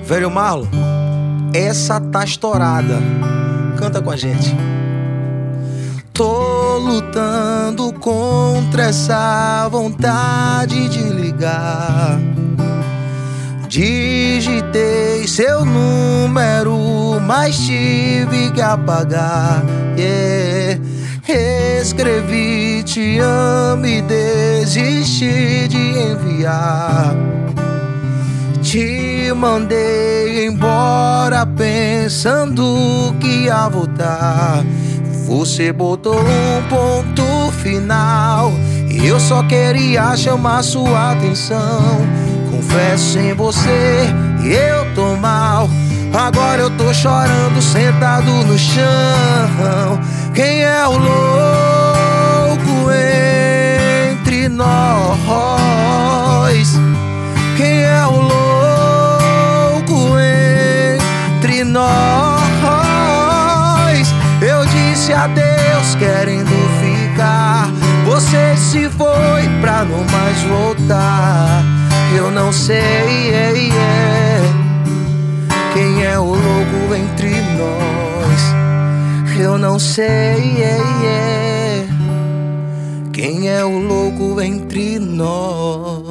Velho Marlon, essa tá estourada. Canta com a gente. Tô lutando contra essa vontade de ligar. Digitei seu número, mas tive que apagar. Escrevi te amo e desisti de enviar. Te mandei embora pensando que ia voltar. Você botou um ponto final e eu só queria chamar sua atenção. Confesso, sem você eu tô mal. Agora eu tô chorando sentado no chão. Quem é o louco entre nós? Quem é o louco entre nós? Eu disse adeus querendo ficar. Você se foi pra não mais voltar. Eu não sei quem é o louco entre nós. Eu não sei quem é o louco entre nós.